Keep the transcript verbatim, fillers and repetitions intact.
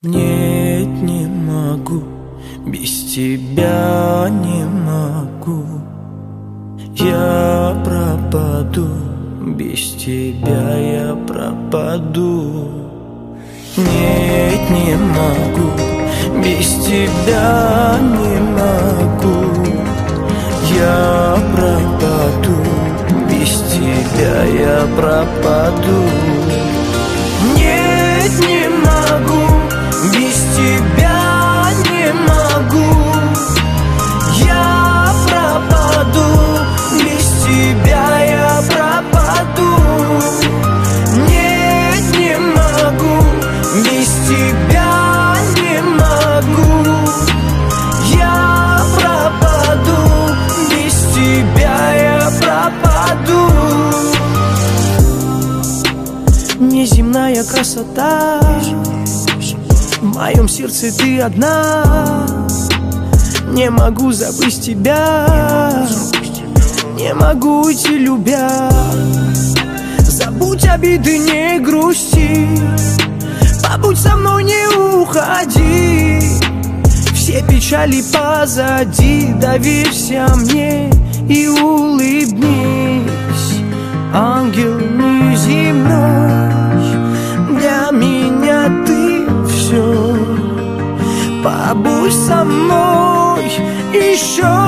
Нет, не могу, без тебя не могу. Я пропаду, без тебя я пропаду. Нет, не могу, без тебя не могу. Я пропаду, без тебя я пропаду. Нет, не могу, без тебя не могу. Я пропаду, без тебя я пропаду. Нет, не могу, без тебя не могу. Я пропаду, без тебя я пропаду. Неземная красота, в моем сердце ты одна. Не могу забыть тебя, не могу уйти, любя. Забудь обиды, не грусти, побудь со мной, не уходи. Все печали позади, доверься мне и улыбнись. Ангел неземной, для меня ты все. Побудь со мной еще